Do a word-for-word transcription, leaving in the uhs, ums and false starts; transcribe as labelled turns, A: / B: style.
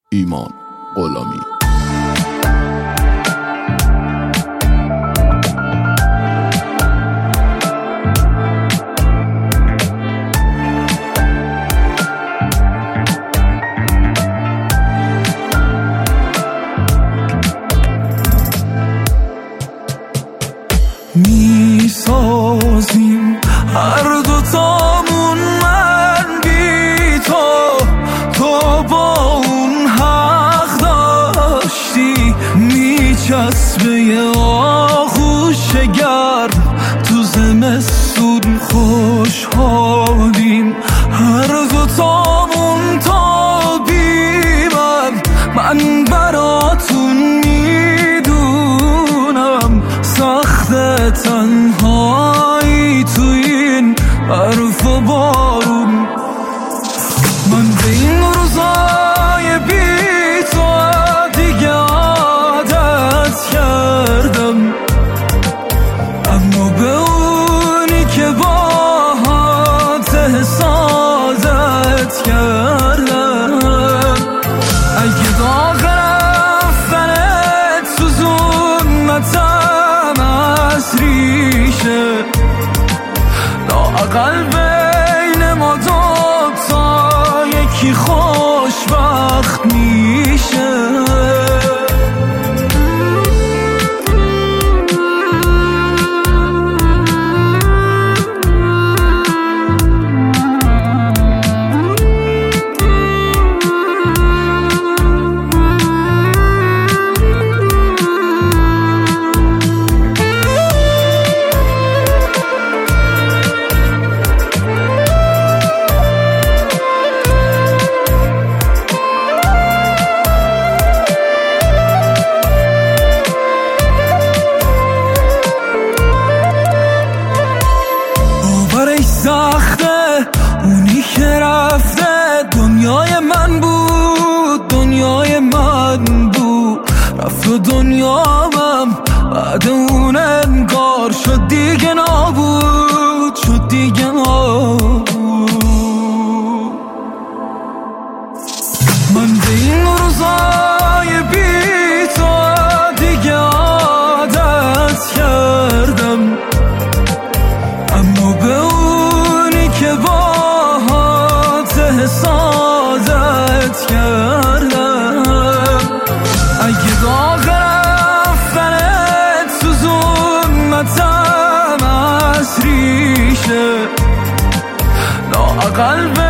A: ایمان غلامی.
B: می سازیم هر دوتامون من بی تو، تو با اون حق داشتی. می چسبه یه آغوش گرم تو زمستون خوشحالیم، هر دوتامون تابیمم. من براتون میدونم سخت تنهایی تو این برف و بارون. من به این روزای بی تو دیگه عادت کردم، اما به اونی که باهات حسادت کردم. اگه داغ رفتنت سوزوندتم از ریشه، لااقل بین ما دوتا یکی خوشبخت میشه. سخته اونی که رفته دنیای من بود، دنیای من بود. رفت و دنیامم بعد اون انگار شد دیگه نابود، شد دیگه نابود. من به این روزای بی تو دیگه عادت کردم، اما به اونی که باهات حسادت کردم. اگه داغ رفتنت سوزوندتم از ریشه، لااقل